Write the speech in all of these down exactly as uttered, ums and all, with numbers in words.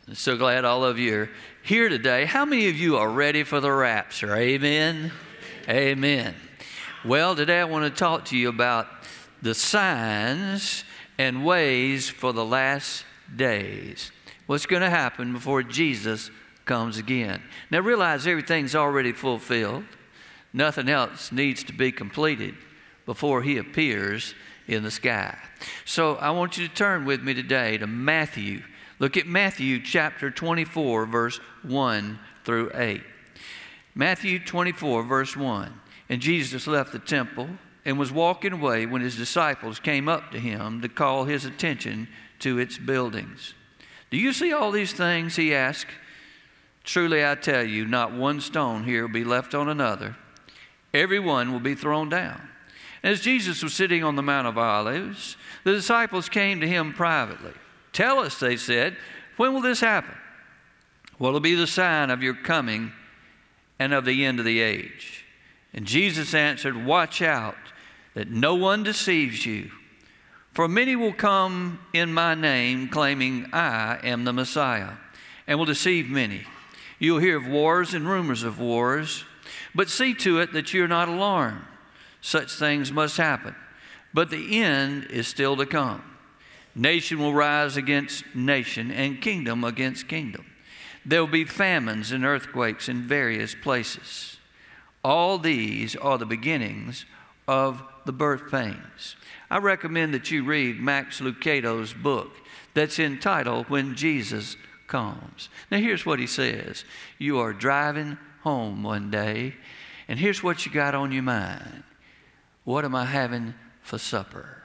So glad all of you are here today. How many of you are ready for the rapture? Amen? Amen. Well, today I want to talk to you about the signs and ways for the last days. What's going to happen before Jesus comes again. Now realize everything's already fulfilled. Nothing else needs to be completed before he appears in the sky. So I want you to turn with me today to Matthew. Look at Matthew chapter twenty-four, verse one through eight. Matthew twenty-four, verse one. And Jesus left the temple and was walking away when his disciples came up to him to call his attention to its buildings. Do you see all these things? He asked. Truly I tell you, not one stone here will be left on another. Every one will be thrown down. As Jesus was sitting on the Mount of Olives, the disciples came to him privately. Tell us, they said, when will this happen? What will be the sign of your coming and of the end of the age? And Jesus answered, watch out that no one deceives you. For many will come in my name, claiming I am the Messiah, and will deceive many. You'll hear of wars and rumors of wars, but see to it that you're not alarmed. Such things must happen, but the end is still to come. Nation will rise against nation and kingdom against kingdom. There will be famines and earthquakes in various places. All these are the beginnings of the birth pains. I recommend that you read Max Lucado's book that's entitled When Jesus Comes. Now here's what he says. You are driving home one day, and here's what you got on your mind. What am I having for supper?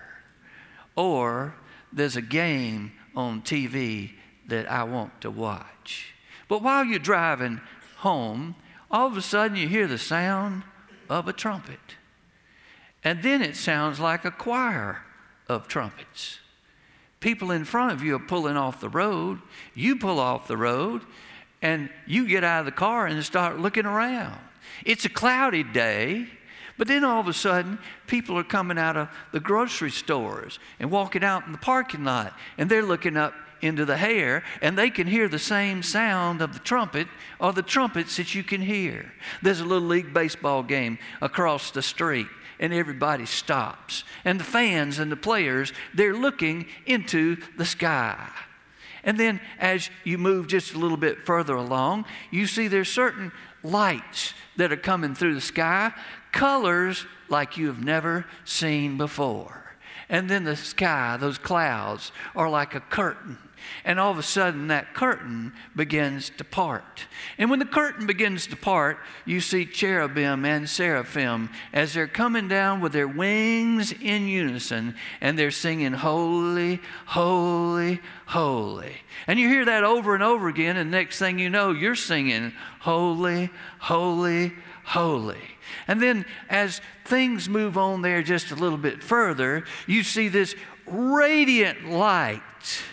Or there's a game on T V that I want to watch. But while you're driving home, all of a sudden you hear the sound of a trumpet. And then it sounds like a choir of trumpets. People in front of you are pulling off the road. You pull off the road, and you get out of the car and start looking around. It's a cloudy day. But then all of a sudden, people are coming out of the grocery stores and walking out in the parking lot, and they're looking up into the air, and they can hear the same sound of the trumpet or the trumpets that you can hear. There's a little league baseball game across the street, and everybody stops. And the fans and the players, they're looking into the sky. And then as you move just a little bit further along, you see there's certain lights that are coming through the sky, colors like you have never seen before. And then the sky, those clouds, are like a curtain. And all of a sudden, that curtain begins to part. And when the curtain begins to part, you see cherubim and seraphim as they're coming down with their wings in unison, and they're singing, holy, holy, holy. And you hear that over and over again, and next thing you know, you're singing, holy, holy, holy. And then as things move on there just a little bit further, you see this radiant light.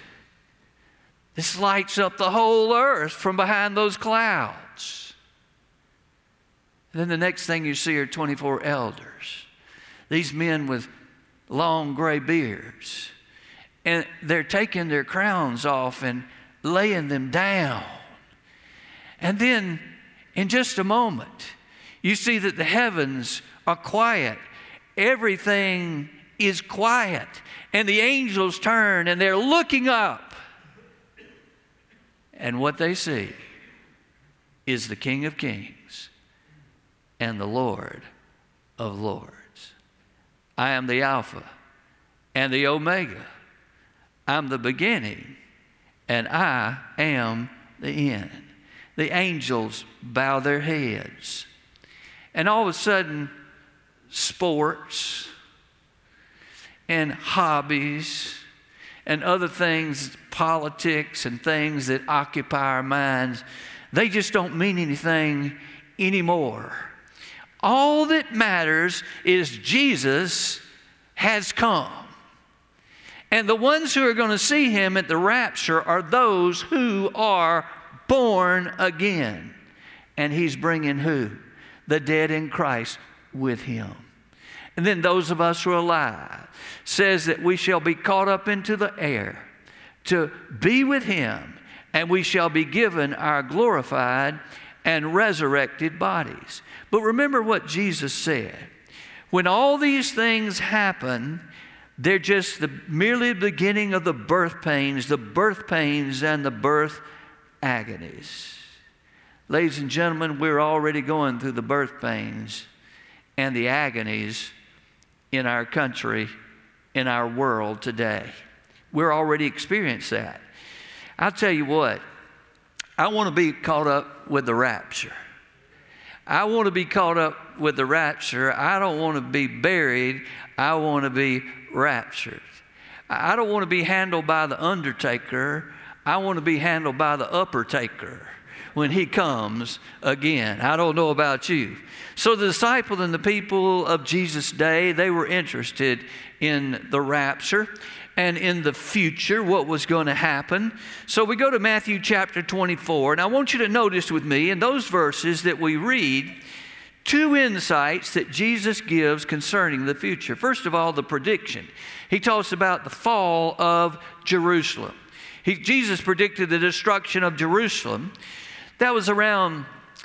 This lights up the whole earth from behind those clouds. And then the next thing you see are twenty-four elders. These men with long gray beards. And they're taking their crowns off and laying them down. And then in just a moment, you see that the heavens are quiet. Everything is quiet. And the angels turn and they're looking up. And what they see is the King of Kings and the Lord of Lords. I am the Alpha and the Omega. I'm the beginning and I am the end. The angels bow their heads. And all of a sudden, sports and hobbies and other things, politics and things that occupy our minds, they just don't mean anything anymore. All that matters is Jesus has come. And the ones who are going to see him at the rapture are those who are born again. And he's bringing who? The dead in Christ with him. And then those of us who are alive says that we shall be caught up into the air to be with him and we shall be given our glorified and resurrected bodies. But remember what Jesus said. When all these things happen, they're just the, merely the beginning of the birth pains, the birth pains and the birth agonies. Ladies and gentlemen, we're already going through the birth pains and the agonies in our country, in our world today. We're already experiencing that. I'll tell you what, I want to be caught up with the rapture. I want to be caught up with the rapture. I don't want to be buried. I want to be raptured. I don't want to be handled by the undertaker. I want to be handled by the upper taker when he comes again. I don't know about you. So the disciples and the people of Jesus' day, they were interested in the rapture and in the future, what was going to happen. So we go to Matthew chapter twenty-four, and I want you to notice with me in those verses that we read two insights that Jesus gives concerning the future. First of all, the prediction. He talks about the fall of Jerusalem. He, Jesus predicted the destruction of Jerusalem. That was around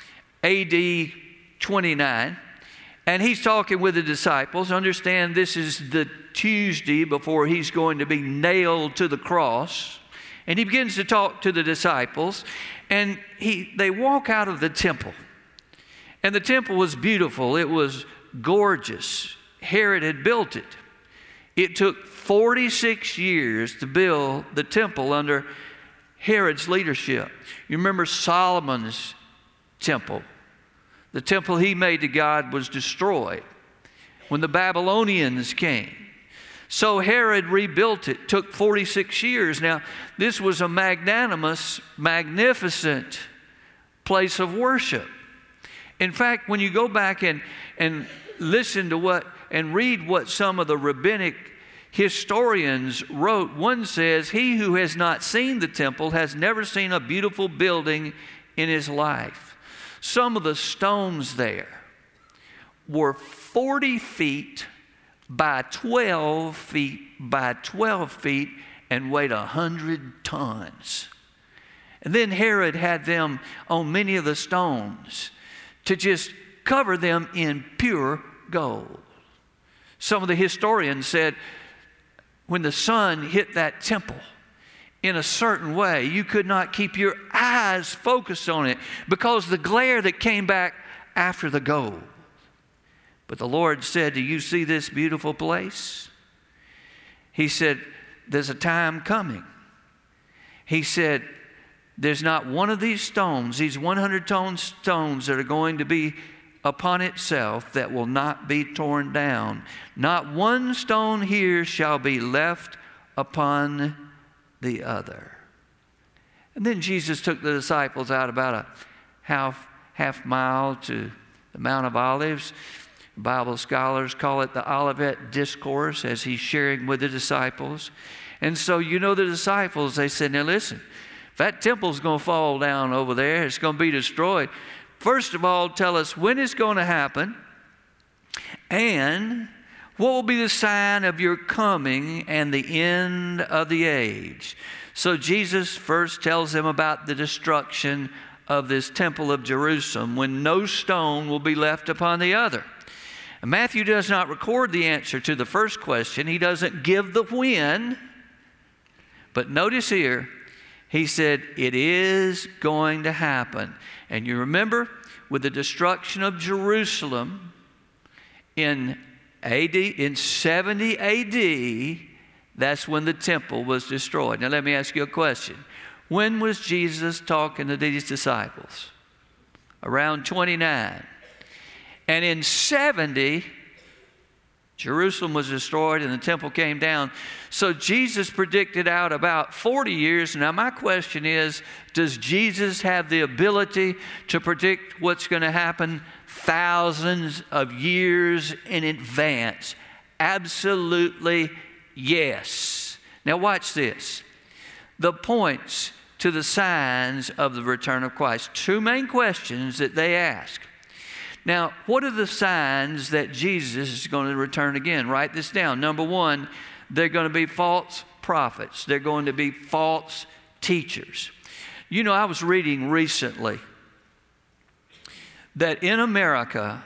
A D twenty-nine. And he's talking with the disciples. Understand, this is the Tuesday before he's going to be nailed to the cross. And he begins to talk to the disciples. And he, they walk out of the temple. And the temple was beautiful. It was gorgeous. Herod had built it. It took forty-six years to build the temple under Herod's leadership. You remember Solomon's temple. The temple he made to God was destroyed when the Babylonians came. So Herod rebuilt it. Took forty-six years. Now, this was a magnanimous, magnificent place of worship. In fact, when you go back and, and listen to what and read what some of the rabbinic historians wrote, one says, "He who has not seen the temple has never seen a beautiful building in his life." Some of the stones there were forty feet by twelve feet by twelve feet and weighed one hundred tons. And then Herod had them on many of the stones to just cover them in pure gold. Some of the historians said when the sun hit that temple in a certain way, you could not keep your eyes focused on it because the glare that came back after the gold. But the Lord said, "Do you see this beautiful place?" He said, "There's a time coming." He said, "There's not one of these stones, these one hundred ton stones that are going to be upon itself that will not be torn down. Not one stone here shall be left upon the other." And then Jesus took the disciples out about a half, half mile to the Mount of Olives. Bible scholars call it the Olivet Discourse as he's sharing with the disciples. And so, you know, the disciples, they said, "Now listen, if that temple's going to fall down over there, it's going to be destroyed. First of all, tell us when it's going to happen and what will be the sign of your coming and the end of the age?" So Jesus first tells them about the destruction of this temple of Jerusalem when no stone will be left upon the other. And Matthew does not record the answer to the first question. He doesn't give the when. But notice here, he said, it is going to happen. And you remember, with the destruction of Jerusalem in A D, in seventy A D, that's when the temple was destroyed. Now let me ask you a question. When was Jesus talking to these disciples? Around twenty-nine. And in seventy, Jerusalem was destroyed and the temple came down. So Jesus predicted out about forty years. Now my question is, does Jesus have the ability to predict what's going to happen thousands of years in advance? Absolutely yes. Now watch this. The points to the signs of the return of Christ. Two main questions that they ask. Now, what are the signs that Jesus is going to return again? Write this down. Number one, they're going to be false prophets. They're going to be false teachers. You know, I was reading recently that in America,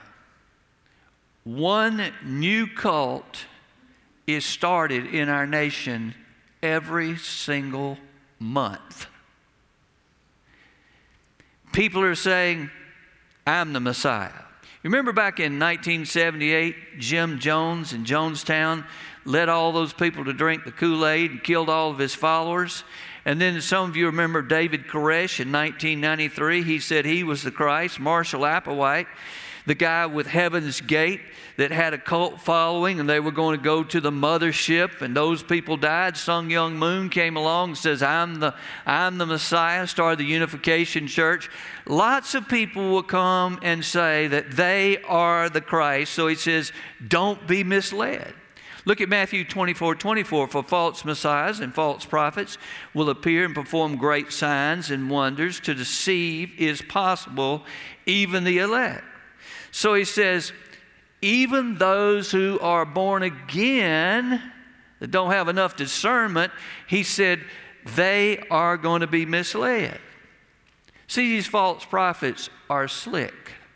one new cult is started in our nation every single month. People are saying, I'm the Messiah. You remember back in nineteen seventy-eight, Jim Jones in Jonestown led all those people to drink the Kool-Aid and killed all of his followers? And then some of you remember David Koresh in nineteen ninety-three. He said he was the Christ. Marshall Applewhite, the guy with Heaven's Gate that had a cult following, and they were going to go to the mothership, and those people died. Sung Young Moon came along and says, I'm the, I'm the Messiah, started the Unification Church. Lots of people will come and say that they are the Christ. So he says, don't be misled. Look at Matthew twenty-four twenty-four. For false messiahs and false prophets will appear and perform great signs and wonders. To deceive is possible, even the elect. So he says, even those who are born again, that don't have enough discernment, he said, they are going to be misled. See, these false prophets are slick.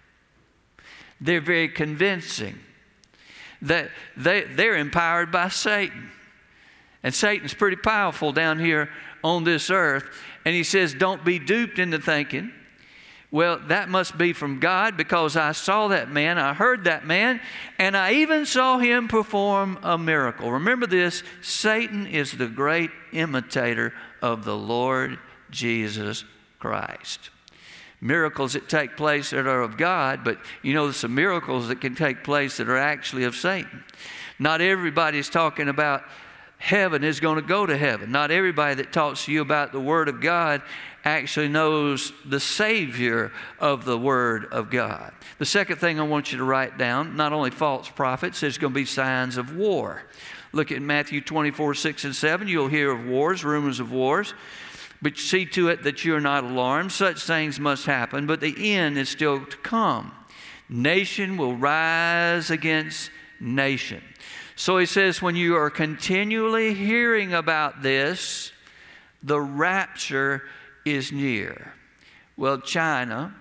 They're very convincing. That they, they're empowered by Satan. And Satan's pretty powerful down here on this earth. And he says, don't be duped into thinking, well, that must be from God, because I saw that man, I heard that man, and I even saw him perform a miracle. Remember this, Satan is the great imitator of the Lord Jesus Christ. Miracles that take place that are of God, but you know, there's some miracles that can take place that are actually of Satan. Not everybody's talking about heaven is going to go to heaven. Not everybody that talks to you about the Word of God actually knows the Savior of the Word of God. The second thing I want you to write down, not only false prophets, there's going to be signs of war. Look at Matthew twenty-four, six and seven. You'll hear of wars, rumors of wars. But see to it that you're not alarmed. Such things must happen, but the end is still to come. Nation will rise against nation. So he says, when you are continually hearing about this, the rapture is near. Well, China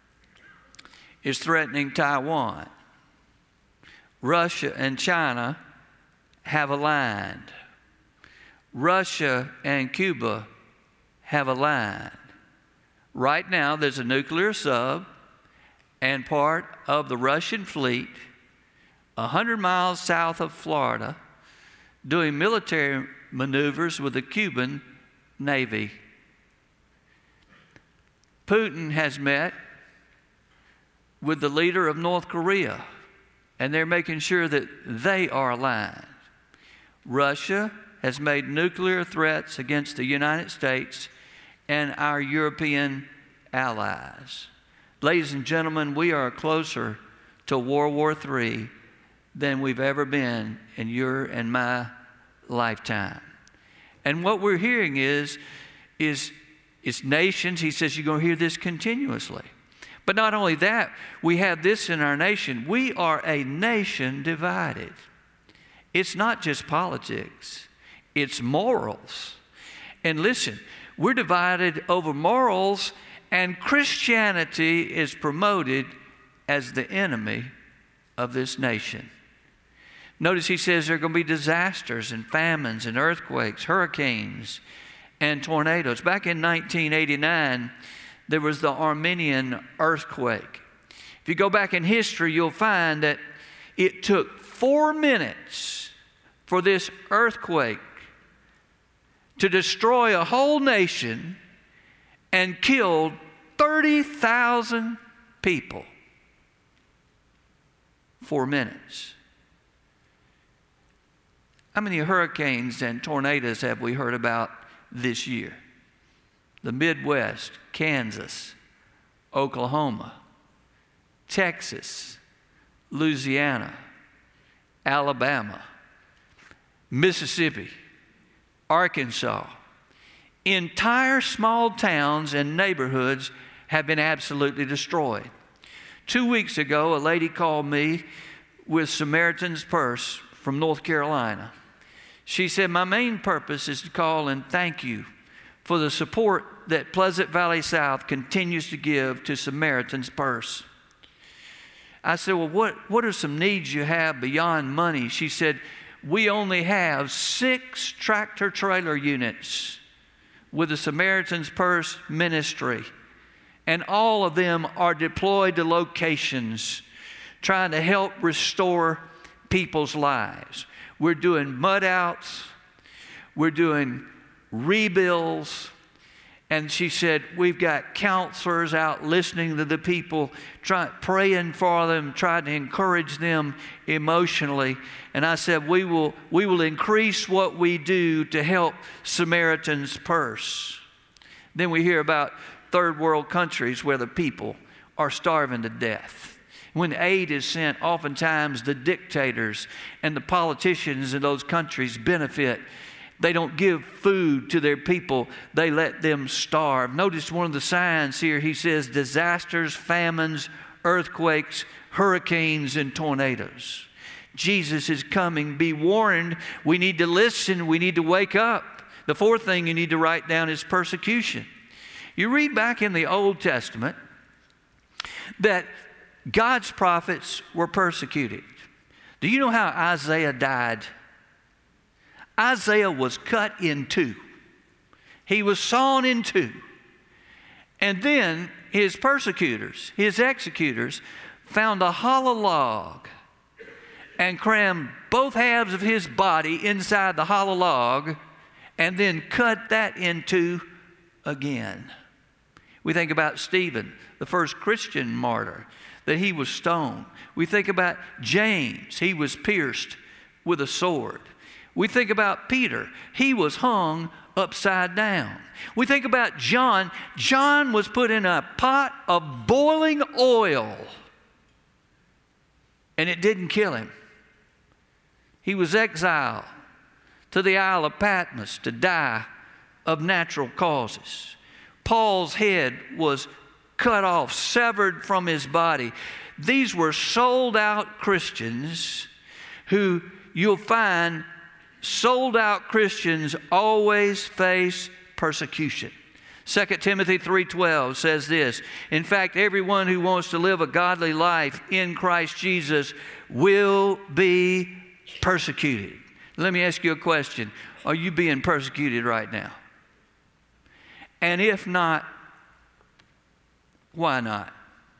is threatening Taiwan. Russia and China have aligned. Russia and Cuba have aligned. Right now, there's a nuclear sub and part of the Russian fleet one hundred miles south of Florida doing military maneuvers with the Cuban Navy. Putin has met with the leader of North Korea, and they're making sure that they are aligned. Russia has made nuclear threats against the United States and our European allies. Ladies and gentlemen, we are closer to World War Three than we've ever been in your and my lifetime. And what we're hearing is, is it's nations. He says you're going to hear this continuously. But not only that, we have this in our nation. We are a nation divided. It's not just politics. It's morals. And listen, we're divided over morals, and Christianity is promoted as the enemy of this nation. Notice he says there are going to be disasters and famines and earthquakes, hurricanes, and tornadoes. Back in nineteen eighty-nine, there was the Armenian earthquake. If you go back in history, you'll find that it took four minutes for this earthquake to destroy a whole nation and killed thirty thousand people. Four minutes. How many hurricanes and tornadoes have we heard about this year? The Midwest, Kansas, Oklahoma, Texas, Louisiana, Alabama, Mississippi, Arkansas. Entire small towns and neighborhoods have been absolutely destroyed. Two weeks ago, a lady called me with Samaritan's Purse from North Carolina. She said, my main purpose is to call and thank you for the support that Pleasant Valley South continues to give to Samaritan's Purse. I said, well, what, what are some needs you have beyond money? She said, we only have six tractor trailer units with the Samaritan's Purse ministry, and all of them are deployed to locations trying to help restore people's lives. We're doing mud outs, we're doing rebuilds, and she said, we've got counselors out listening to the people, try, praying for them, trying to encourage them emotionally. And I said, we will, we will increase what we do to help Samaritan's Purse. Then we hear about third world countries where the people are starving to death. When aid is sent, oftentimes the dictators and the politicians in those countries benefit. They don't give food to their people. They let them starve. Notice one of the signs here. He says disasters, famines, earthquakes, hurricanes, and tornadoes. Jesus is coming. Be warned. We need to listen. We need to wake up. The fourth thing you need to write down is persecution. You read back in the Old Testament that God's prophets were persecuted. Do you know how Isaiah died? Isaiah was cut in two. He was sawn in two. And then his persecutors, his executors, found a hollow log and crammed both halves of his body inside the hollow log and then cut that in two again. We think about Stephen, the first Christian martyr, that he was stoned. We think about James, he was pierced with a sword. We think about Peter. He was hung upside down. We think about John. John was put in a pot of boiling oil, and it didn't kill him. He was exiled to the Isle of Patmos to die of natural causes. Paul's head was cut off, severed from his body. These were sold-out Christians who you'll find sold-out Christians always face persecution. Second Timothy three twelve says this, in fact, everyone who wants to live a godly life in Christ Jesus will be persecuted. Let me ask you a question. Are you being persecuted right now? And if not, why not?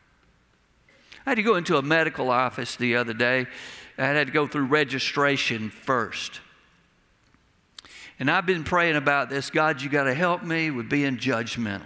I had to go into a medical office the other day. I had to go through registration first. And I've been praying about this. God, you got to help me with being judgmental.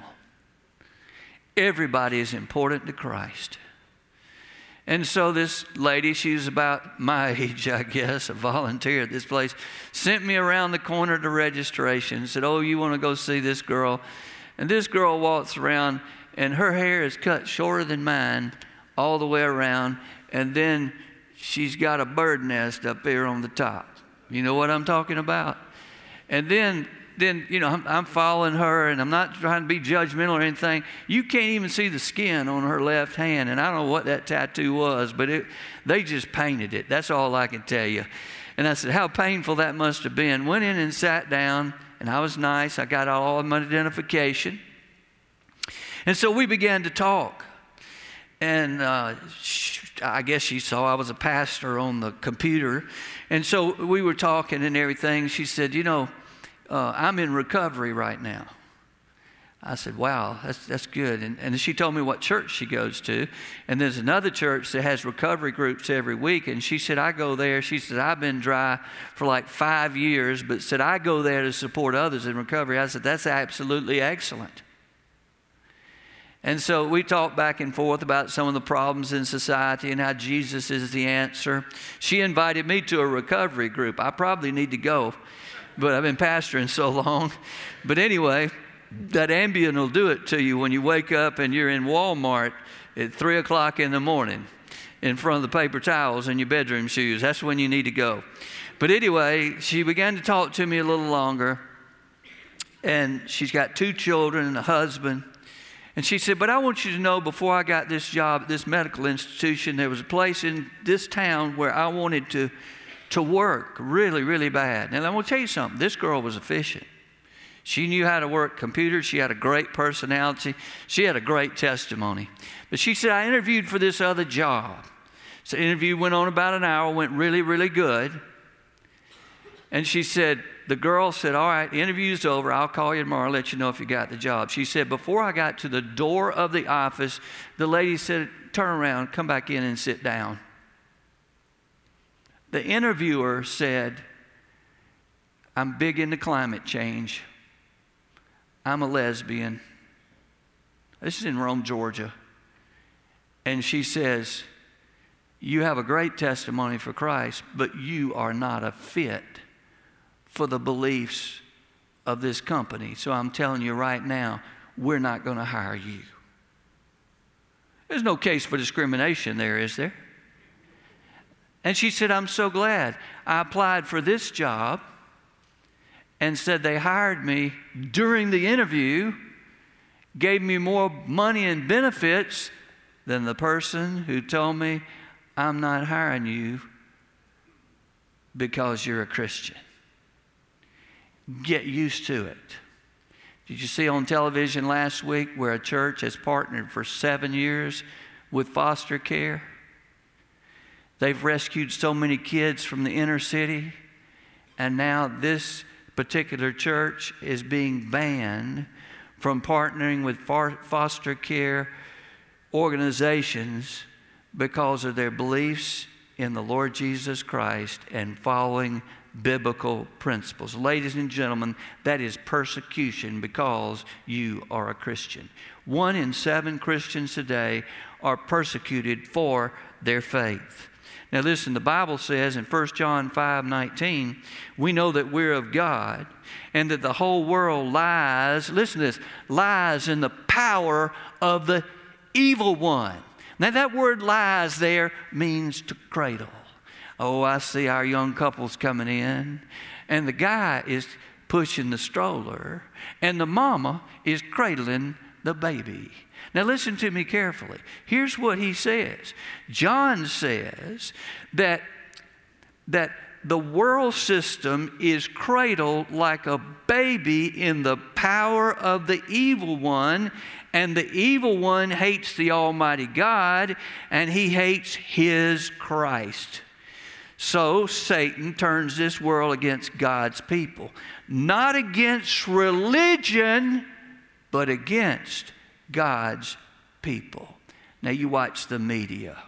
Everybody is important to Christ. And so this lady, she was about my age, I guess, a volunteer at this place, sent me around the corner to registration, said, oh, you want to go see this girl? And this girl walks around, and her hair is cut shorter than mine all the way around, and then she's got a bird nest up there on the top. You know what I'm talking about? And then, then you know, I'm, I'm following her, and I'm not trying to be judgmental or anything. You can't even see the skin on her left hand, and I don't know what that tattoo was, but it, they just painted it. That's all I can tell you. And I said, how painful that must have been. Went in and sat down, and I was nice. I got all of my identification. And so we began to talk. And uh, I guess she saw I was a pastor on the computer. And so we were talking and everything. She said, you know, uh, I'm in recovery right now. I said, wow, that's that's good. And, and she told me what church she goes to. And there's another church that has recovery groups every week. And she said, I go there. She said, I've been dry for like five years, but said, I go there to support others in recovery. I said, that's absolutely excellent. And so we talked back and forth about some of the problems in society and how Jesus is the answer. She invited me to a recovery group. I probably need to go, but I've been pastoring so long. But anyway, that Ambien will do it to you when you wake up and you're in Walmart at three o'clock in the morning in front of the paper towels and your bedroom shoes. That's when you need to go. But anyway, she began to talk to me a little longer. And she's got two children and a husband. And she said, but I want you to know, before I got this job at this medical institution, there was a place in this town where I wanted to, to work really, really bad. And I'm going to tell you something. This girl was efficient. She knew how to work computers. She had a great personality. She had a great testimony. But she said, I interviewed for this other job. So the interview went on about an hour, went really, really good. And she said, the girl said, all right, the interview's over. I'll call you tomorrow, let you know if you got the job. She said, before I got to the door of the office, the lady said, turn around, come back in and sit down. The interviewer said, I'm big into climate change. I'm a lesbian. This is in Rome, Georgia. And she says, you have a great testimony for Christ, but you are not a fit for the beliefs of this company. So I'm telling you right now, we're not going to hire you. There's no case for discrimination there, is there? And she said, I'm so glad. I applied for this job and said they hired me during the interview, gave me more money and benefits than the person who told me, I'm not hiring you because you're a Christian. Get used to it. Did you see on television last week where a church has partnered for seven years with foster care? They've rescued so many kids from the inner city, and now this particular church is being banned from partnering with foster care organizations because of their beliefs in the Lord Jesus Christ and following biblical principles. Ladies and gentlemen, that is persecution because you are a Christian. One in seven Christians today are persecuted for their faith. Now listen, the Bible says in First John five nineteen, we know that we're of God and that the whole world lies, listen to this, lies in the power of the evil one. Now that word lies there means to cradle. Oh, I see our young couples coming in, and the guy is pushing the stroller, and the mama is cradling the baby. Now listen to me carefully. Here's what he says. John says that, that the world system is cradled like a baby in the power of the evil one, and the evil one hates the Almighty God, and he hates his Christ. So Satan turns this world against God's people. Not against religion, but against God's people. Now you watch the media.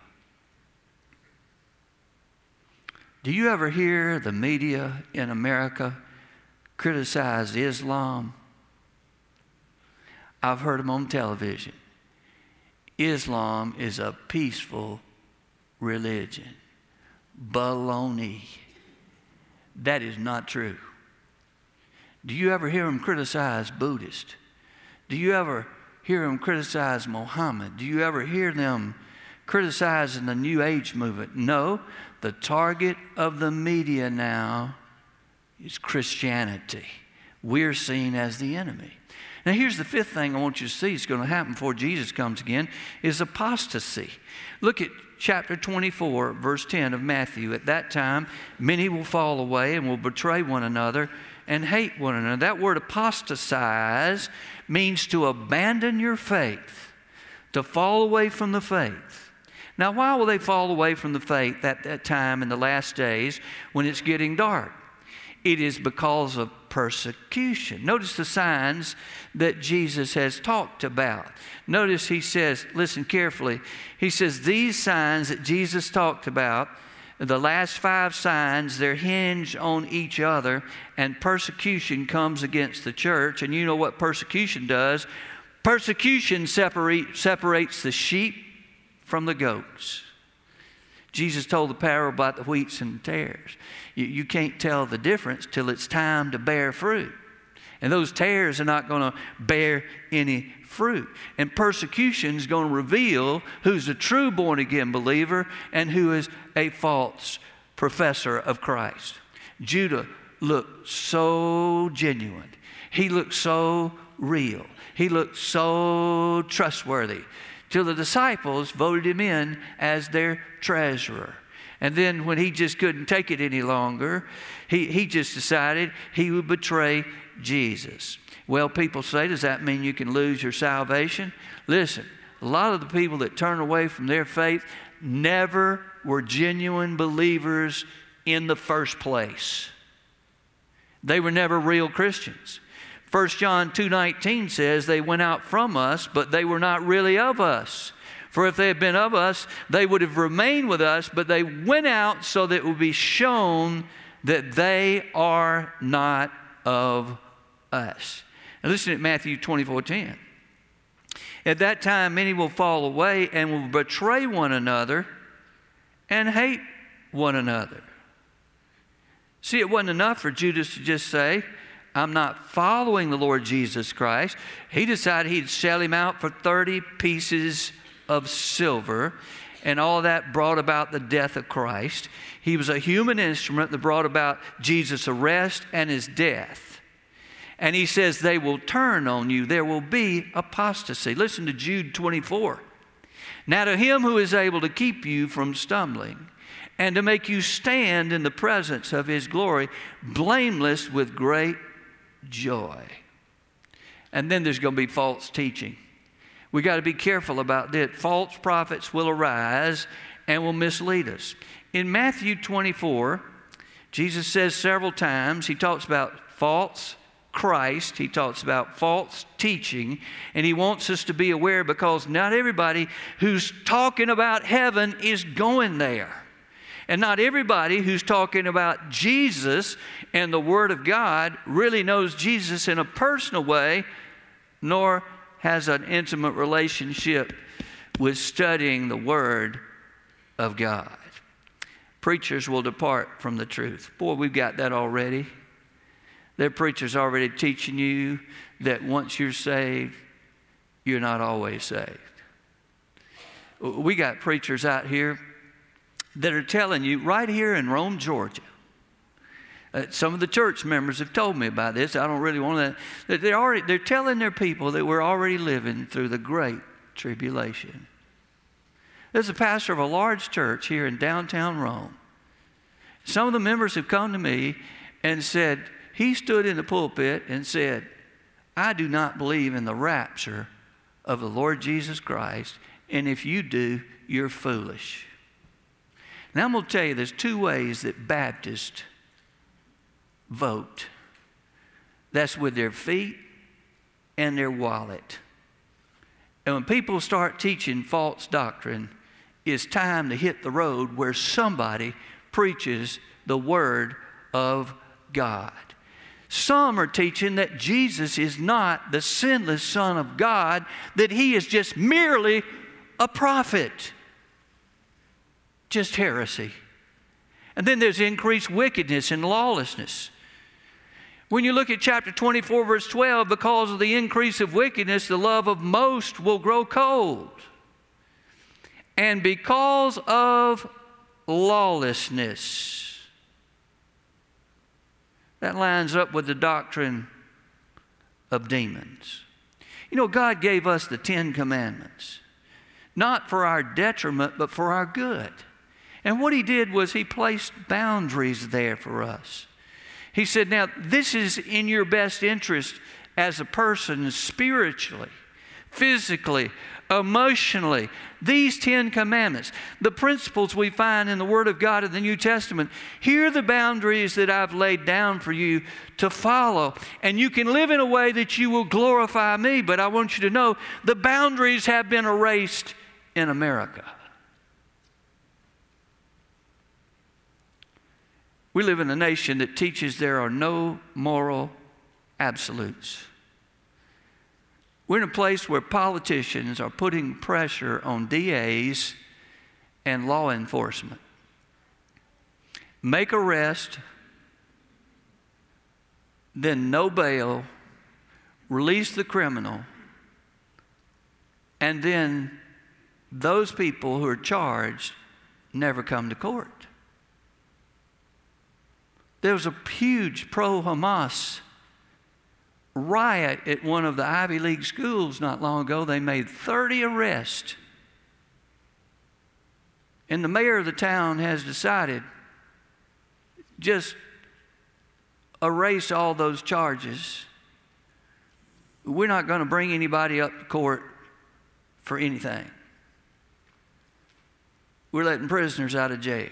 Do you ever hear the media in America criticize Islam? I've heard them on television. Islam is a peaceful religion. Baloney. That is not true. Do you ever hear them criticize Buddhists? Do you ever hear them criticize Muhammad? Do you ever hear them criticizing the New Age movement? No, the target of the media now is Christianity. We're seen as the enemy. Now here's the fifth thing I want you to see is going to happen before Jesus comes again, is apostasy. Look at chapter twenty-four, verse ten of Matthew. At that time, many will fall away and will betray one another and hate one another. That word apostatize means to abandon your faith, to fall away from the faith. Now, why will they fall away from the faith at that time in the last days when it's getting dark? It is because of persecution. Notice the signs that Jesus has talked about. Notice he says, listen carefully, he says these signs that Jesus talked about, the last five signs, they're hinged on each other, and persecution comes against the church. And you know what persecution does? Persecution separate, separates the sheep from the goats. Jesus told the parable about the wheats and the tares. You, you can't tell the difference till it's time to bear fruit. And those tares are not going to bear any fruit. And persecution is going to reveal who's a true born-again believer and who is a false professor of Christ. Judah looked so genuine. He looked so real. He looked so trustworthy, till the disciples voted him in as their treasurer. And then when he just couldn't take it any longer, he, he just decided he would betray Jesus. Well, people say, does that mean you can lose your salvation? Listen, a lot of the people that turn away from their faith never were genuine believers in the first place. They were never real Christians. First John two nineteen says they went out from us, but they were not really of us. For if they had been of us, they would have remained with us, but they went out so that it would be shown that they are not of us. Now listen to Matthew twenty-four ten. At that time, many will fall away and will betray one another and hate one another. See, it wasn't enough for Judas to just say, I'm not following the Lord Jesus Christ. He decided he'd sell him out for thirty pieces of silver, and all that brought about the death of Christ. He was a human instrument that brought about Jesus' arrest and his death. And he says, they will turn on you. There will be apostasy. Listen to Jude twenty-four. Now to him who is able to keep you from stumbling and to make you stand in the presence of his glory, blameless with great joy. And then there's going to be false teaching. We got to be careful about that. False prophets will arise and will mislead us. In Matthew twenty-four, Jesus says several times, he talks about false Christ, he talks about false teaching, and he wants us to be aware because not everybody who's talking about heaven is going there. And not everybody who's talking about Jesus and the Word of God really knows Jesus in a personal way, nor has an intimate relationship with studying the Word of God. Preachers will depart from the truth. Boy, we've got that already. There are preachers already teaching you that once you're saved, you're not always saved. We got preachers out here that are telling you right here in Rome, Georgia. Uh, some of the church members have told me about this. I don't really want to. They're already they're telling their people that we're already living through the great tribulation. There's a pastor of a large church here in downtown Rome. Some of the members have come to me and said, he stood in the pulpit and said, I do not believe in the rapture of the Lord Jesus Christ, and if you do, you're foolish. Now I'm going to tell you there's two ways that Baptists vote. That's with their feet and their wallet. And when people start teaching false doctrine, it's time to hit the road where somebody preaches the Word of God. Some are teaching that Jesus is not the sinless Son of God, that he is just merely a prophet. Just heresy. And then there's increased wickedness and lawlessness. When you look at chapter twenty-four, verse twelve, because of the increase of wickedness, the love of most will grow cold. And because of lawlessness. That lines up with the doctrine of demons. You know, God gave us the Ten Commandments, not for our detriment, but for our good. And what he did was he placed boundaries there for us. He said, now, this is in your best interest as a person spiritually, physically, emotionally. These Ten Commandments, the principles we find in the Word of God in the New Testament, here are the boundaries that I've laid down for you to follow. And you can live in a way that you will glorify me, but I want you to know the boundaries have been erased in America. We live in a nation that teaches there are no moral absolutes. We're in a place where politicians are putting pressure on D As and law enforcement. Make arrest, then no bail, release the criminal, and then those people who are charged never come to court. There was a huge pro-Hamas riot at one of the Ivy League schools not long ago. They made thirty arrests. And the mayor of the town has decided, just erase all those charges. We're not going to bring anybody up to court for anything. We're letting prisoners out of jail.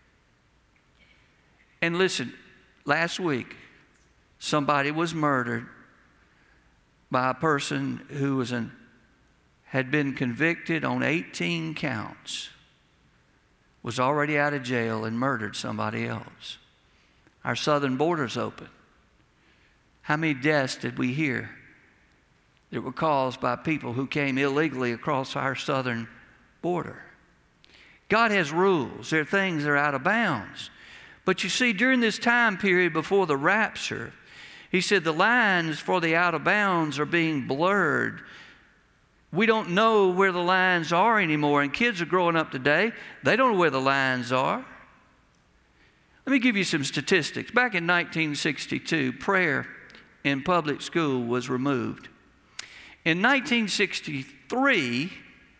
And listen, last week, somebody was murdered by a person who was an, had been convicted on eighteen counts, was already out of jail and murdered somebody else. Our southern border's open. How many deaths did we hear that were caused by people who came illegally across our southern border? God has rules. There are things that are out of bounds. But you see, during this time period before the rapture, he said the lines for the out of bounds are being blurred. We don't know where the lines are anymore. And kids are growing up today, they don't know where the lines are. Let me give you some statistics. Back in nineteen sixty-two, prayer in public school was removed. In nineteen sixty-three,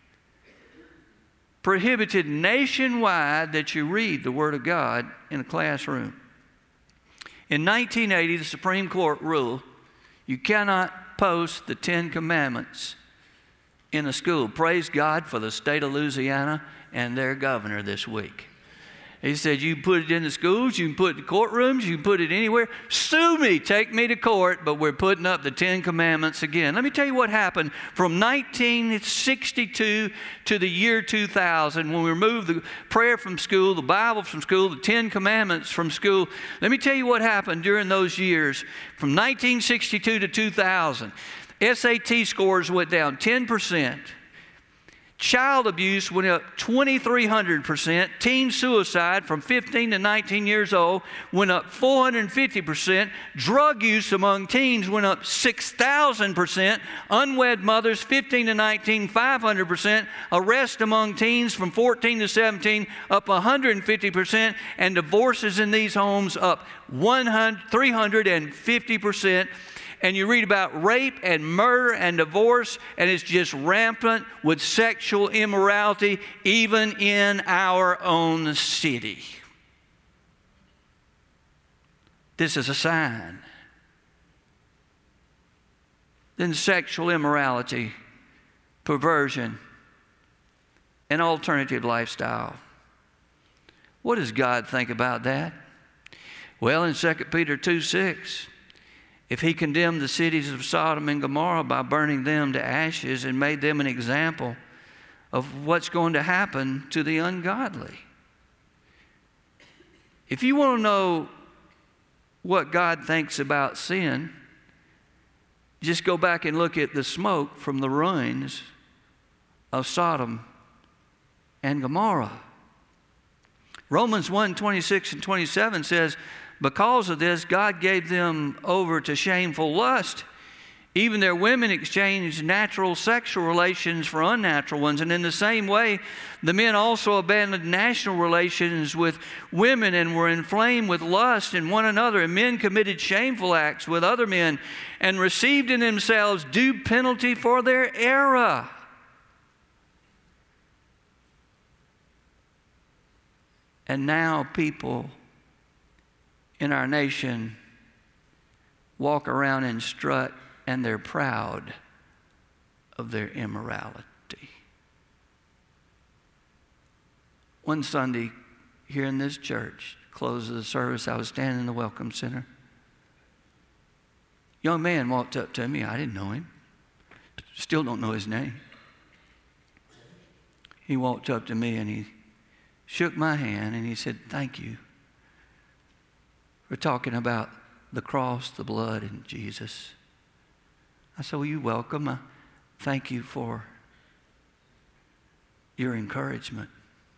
prohibited nationwide that you read the Word of God in a classroom. In nineteen eighty, the Supreme Court ruled you cannot post the Ten Commandments in a school. Praise God for the state of Louisiana and their governor this week. He said, you can put it in the schools, you can put it in courtrooms, you can put it anywhere. Sue me, take me to court, but we're putting up the Ten Commandments again. Let me tell you what happened from nineteen sixty-two to the year two thousand when we removed the prayer from school, the Bible from school, the Ten Commandments from school. Let me tell you what happened during those years from nineteen sixty-two to two thousand. S A T scores went down ten percent. Child abuse went up twenty-three hundred percent. Teen suicide from fifteen to nineteen years old went up four hundred fifty percent. Drug use among teens went up six thousand percent. Unwed mothers fifteen to nineteen, five hundred percent. Arrest among teens from fourteen to seventeen up one hundred fifty percent. And divorces in these homes up three hundred fifty percent. And you read about rape and murder and divorce, and it's just rampant with sexual immorality, even in our own city. This is a sign. Then sexual immorality, perversion, and alternative lifestyle. What does God think about that? Well, in Second Peter two six, if he condemned the cities of Sodom and Gomorrah by burning them to ashes and made them an example of what's going to happen to the ungodly. If you want to know what God thinks about sin, just go back and look at the smoke from the ruins of Sodom and Gomorrah. Romans one twenty-six and twenty-seven says, because of this, God gave them over to shameful lust. Even their women exchanged natural sexual relations for unnatural ones. And in the same way, the men also abandoned national relations with women and were inflamed with lust in one another. And men committed shameful acts with other men and received in themselves due penalty for their error. And now people in our nation walk around and strut, and they're proud of their immorality. One Sunday here in this church, close of the service, I was standing in the Welcome Center. Young man walked up to me. I didn't know him. Still don't know his name. He walked up to me and he shook my hand and he said, thank you. We're talking about the cross, the blood, and Jesus. I said, well, you're welcome. I thank you for your encouragement.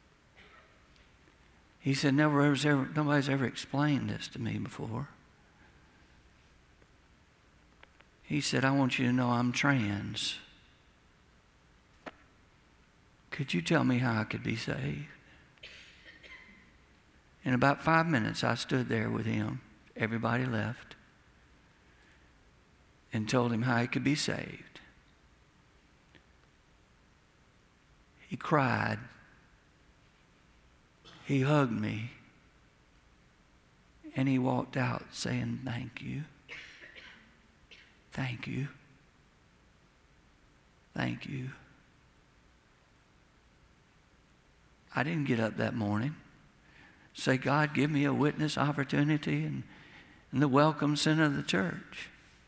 He said, Never, ever, nobody's ever explained this to me before. He said, I want you to know I'm trans. Could you tell me how I could be saved? In about five minutes, I stood there with him. Everybody left. And told him how he could be saved. He cried. he hugged me, and he walked out saying, thank you. Thank you. Thank you. I didn't get up that morning. Say, God, give me a witness opportunity in, in the welcome center of the church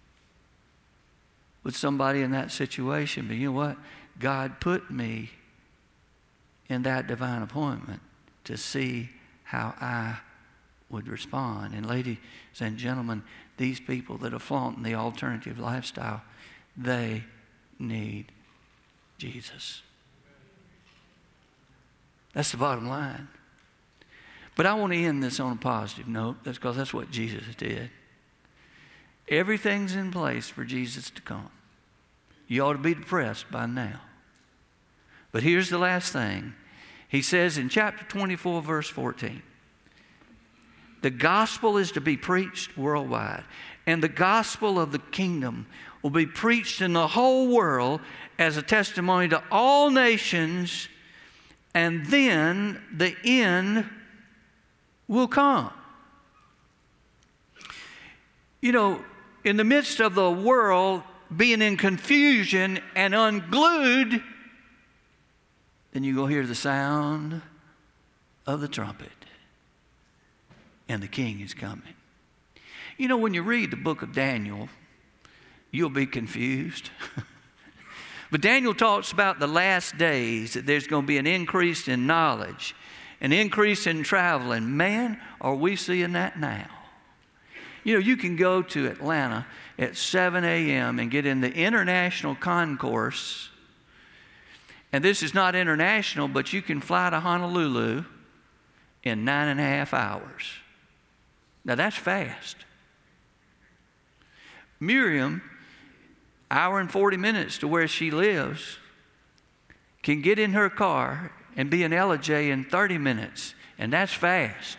with somebody in that situation. But you know what? God put me in that divine appointment to see how I would respond. And ladies and gentlemen, these people that are flaunting the alternative lifestyle, they need Jesus. That's the bottom line. But I want to end this on a positive note. That's because that's what Jesus did. Everything's in place for Jesus to come. You ought to be depressed by now. But here's the last thing. He says in chapter twenty-four, verse fourteen, the gospel is to be preached worldwide. And the gospel of the kingdom will be preached in the whole world as a testimony to all nations. And then the end will come. You know, in the midst of the world being in confusion and unglued, then you go hear the sound of the trumpet, and the king is coming. You know, when you read the book of Daniel, you'll be confused. But Daniel talks about the last days, that there's going to be an increase in knowledge, an increase in traveling. Man, are we seeing that now? You know, you can go to Atlanta at seven a.m. and get in the international concourse. And this is not international, but you can fly to Honolulu in nine and a half hours. Now, that's fast. Miriam, hour and forty minutes to where she lives, can get in her car and be in L A J in thirty minutes, and that's fast.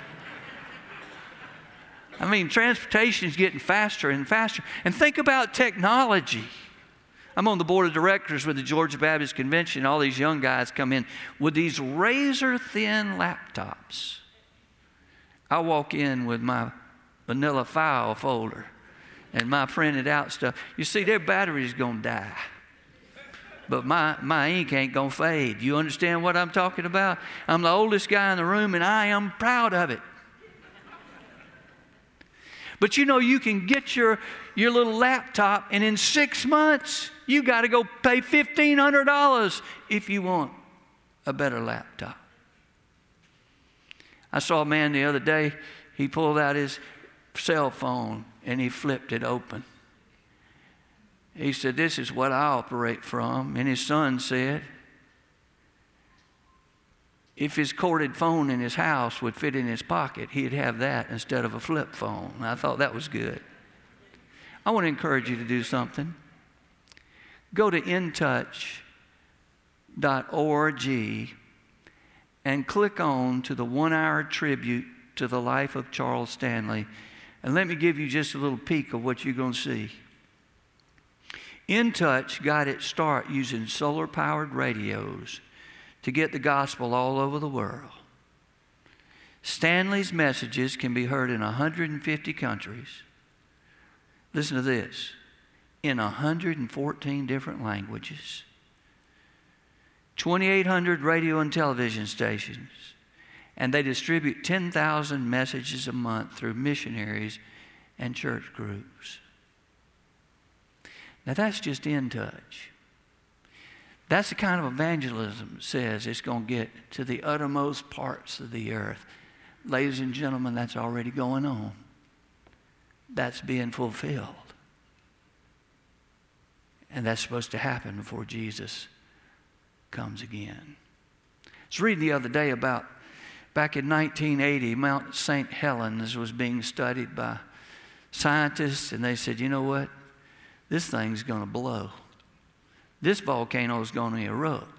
I mean, transportation is getting faster and faster. And think about technology. I'm on the board of directors with the Georgia Baptist Convention. All these young guys come in with these razor-thin laptops. I walk in with my vanilla file folder and my printed out stuff. You see, their battery's going to die. But my, my ink ain't going to fade. You understand what I'm talking about? I'm the oldest guy in the room, and I am proud of it. But you know, you can get your, your little laptop, and in six months, you got to go pay fifteen hundred dollars if you want a better laptop. I saw a man the other day, he pulled out his cell phone and he flipped it open. He said, this is what I operate from. And his son said, if his corded phone in his house would fit in his pocket, he'd have that instead of a flip phone. And I thought that was good. I want to encourage you to do something. Go to in touch dot org and click on to the one-hour tribute to the life of Charles Stanley. And let me give you just a little peek of what you're going to see. In Touch got its start using solar-powered radios to get the gospel all over the world. Stanley's messages can be heard in one hundred fifty countries. Listen to this. In one hundred fourteen different languages. twenty-eight hundred radio and television stations. And they distribute ten thousand messages a month through missionaries and church groups. Now that's just In Touch. That's the kind of evangelism that says it's going to get to the uttermost parts of the earth. Ladies and gentlemen, that's already going on. That's being fulfilled. And that's supposed to happen before Jesus comes again. I was reading the other day about back in nineteen eighty, Mount Saint Helens was being studied by scientists, and they said, you know what? This thing's going to blow. This volcano is going to erupt.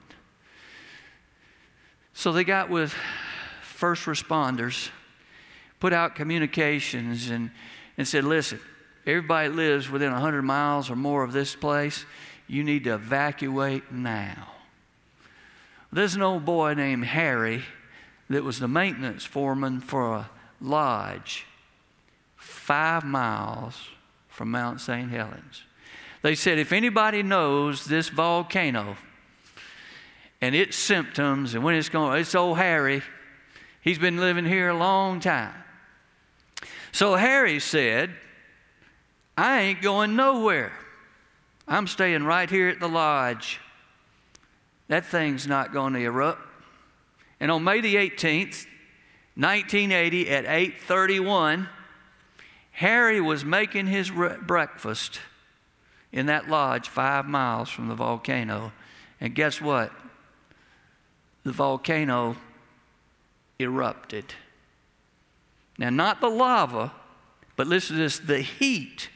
So they got with first responders, put out communications, and, and said, listen, everybody lives within one hundred miles or more of this place. You need to evacuate now. There's an old boy named Harry that was the maintenance foreman for a lodge five miles from Mount Saint Helens. They said, if anybody knows this volcano and its symptoms and when it's going, it's old Harry. He's been living here a long time. So Harry said, I ain't going nowhere. I'm staying right here at the lodge. That thing's not going to erupt. And on May the eighteenth, nineteen eighty, at eight thirty-one, Harry was making his re- breakfast in that lodge five miles from the volcano. And guess what? The volcano erupted. Now, not the lava, but listen to this, the heat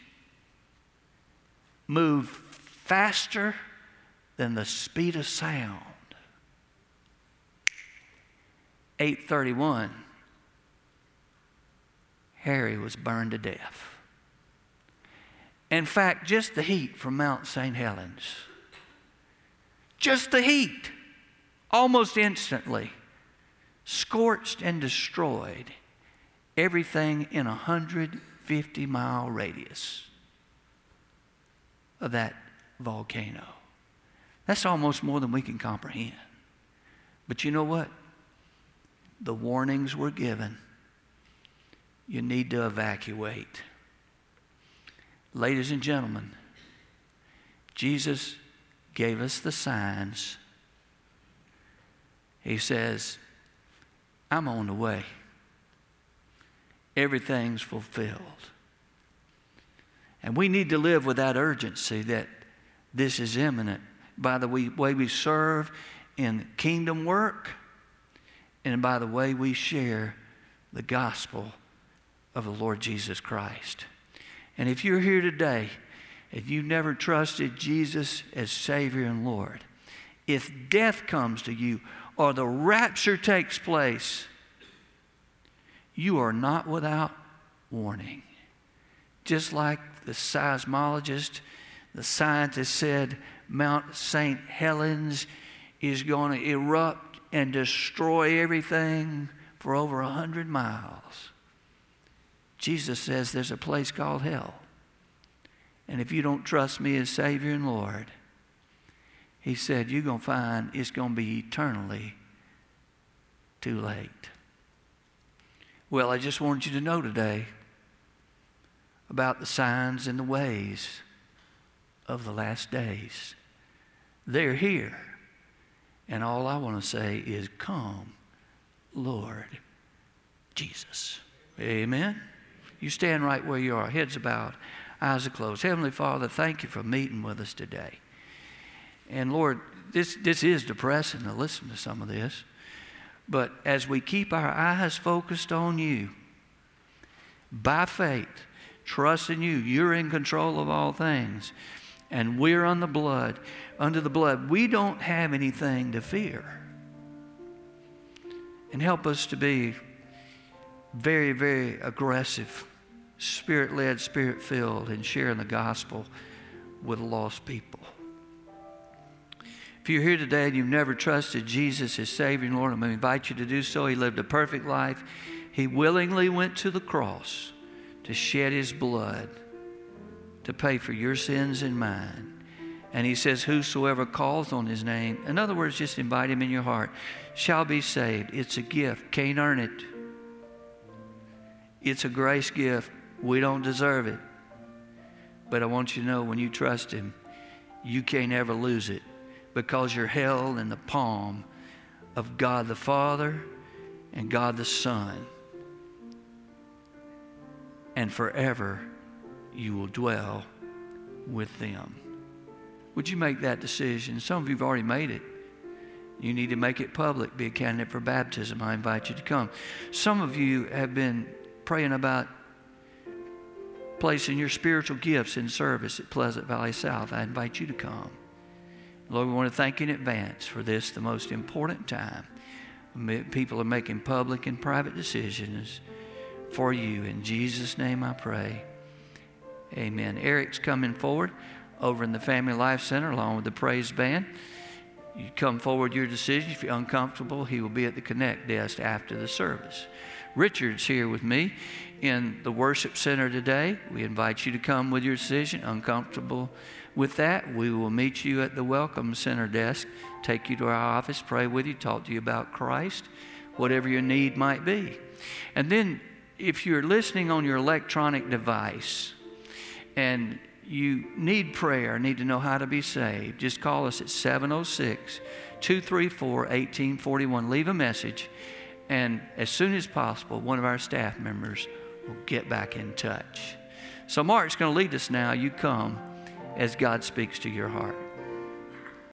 moved faster than the speed of sound. eight thirty-one, Harry was burned to death. In fact, just the heat from Mount Saint Helens, just the heat, almost instantly, scorched and destroyed everything in a one hundred fifty mile radius of that volcano. That's almost more than we can comprehend. But you know what? The warnings were given. You need to evacuate. Ladies and gentlemen, Jesus gave us the signs. He says, I'm on the way. Everything's fulfilled. And we need to live with that urgency that this is imminent by the way we serve in kingdom work and by the way we share the gospel of the Lord Jesus Christ. And if you're here today and you've never trusted Jesus as Savior and Lord, if death comes to you or the rapture takes place, you are not without warning. Just like the seismologist, the scientist said Mount Saint Helens is going to erupt and destroy everything for over a hundred miles. Jesus says there's a place called hell. And if you don't trust me as Savior and Lord, he said you're going to find it's going to be eternally too late. Well, I just wanted you to know today about the signs and the ways of the last days. They're here. And all I want to say is, come, Lord Jesus. Amen. You stand right where you are, heads bowed, eyes are closed. Heavenly Father, thank you for meeting with us today. And Lord, this, this is depressing to listen to some of this. But as we keep our eyes focused on you, by faith, trusting you, you're in control of all things. And we're on the blood, under the blood. We don't have anything to fear. And help us to be very, very aggressive, Spirit-led, Spirit-filled, in sharing the gospel with lost people. If you're here today and you've never trusted Jesus as Savior and Lord, I'm going to invite you to do so. He lived a perfect life. He willingly went to the cross to shed his blood to pay for your sins and mine. And he says, whosoever calls on his name, in other words, just invite him in your heart, shall be saved. It's a gift. Can't earn it. It's a grace gift. We don't deserve it. But I want you to know when you trust him, you can't ever lose it because you're held in the palm of God the Father and God the Son. And forever you will dwell with them. Would you make that decision? Some of you have already made it. You need to make it public, be a candidate for baptism. I invite you to come. Some of you have been praying about placing your spiritual gifts in service at Pleasant Valley South. I invite you to come. Lord, we want to thank you in advance for this, the most important time. People are making public and private decisions for you. In Jesus' name I pray. Amen. Eric's coming forward over in the Family Life Center along with the praise band. You come forward your decision. If you're uncomfortable, he will be at the Connect desk after the service. Richard's here with me in the worship center today. We invite you to come with your decision. Uncomfortable with that, we will meet you at the Welcome Center desk, take you to our office, pray with you, talk to you about Christ, whatever your need might be. And then if you're listening on your electronic device and you need prayer, need to know how to be saved, just call us at seven oh six, two three four, one eight four one. Leave a message, and as soon as possible, one of our staff members will get back in touch. So Mark's going to lead us now. You come as God speaks to your heart.